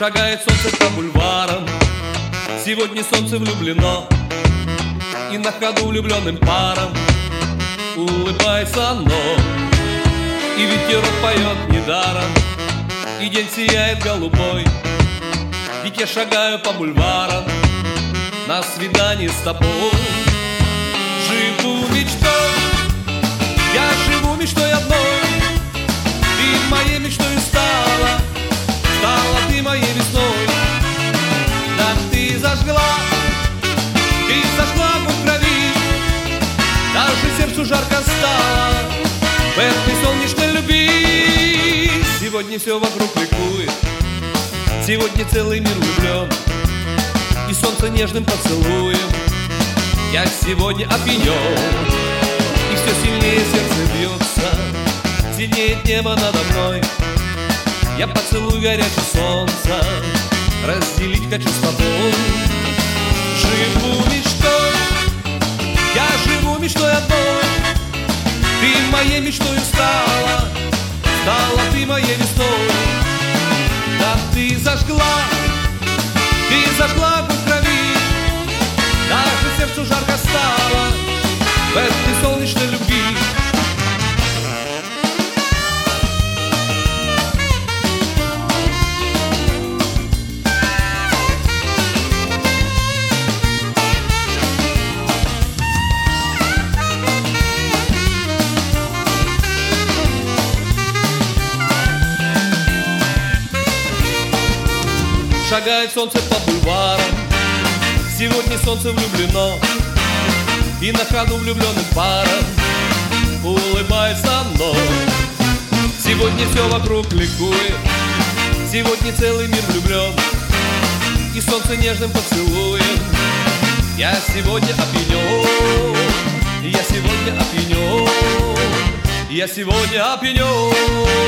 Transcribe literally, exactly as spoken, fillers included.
Шагает солнце по бульварам, сегодня солнце влюблено, и на ходу влюбленным парам улыбается оно. И ветерок поет недаром, и день сияет голубой. Ведь я шагаю по бульварам на свидание с тобой. Живу мечтой, я живу мечтой одной. Ты моей мечтой стала, стала ты моей весной. Да ты зажгла, ты зажгла огонь в крови, даже сердцу жарко стало в этой солнечной любви. Сегодня все вокруг ликует, сегодня целый мир влюблен, и солнце нежным поцелуем я сегодня опьянен. И все сильнее сердце бьется, синеет небо надо мной. Я поцелую горячее солнце, разделить хочу с тобой. Живу мечтой, я живу мечтой одной. Ты моей мечтой стала, стала ты моей весной. Да ты зажгла, ты зажгла огонь в крови, даже сердцу жарко стало в этой солнечной любви. Шагает солнце по бульварам, сегодня солнце влюблено, и на ходу влюбленным парам улыбается оно. Сегодня все вокруг ликует, сегодня целый мир влюблен, и солнце нежным поцелуем я сегодня опьянен. Я сегодня опьянен, я сегодня опьянен.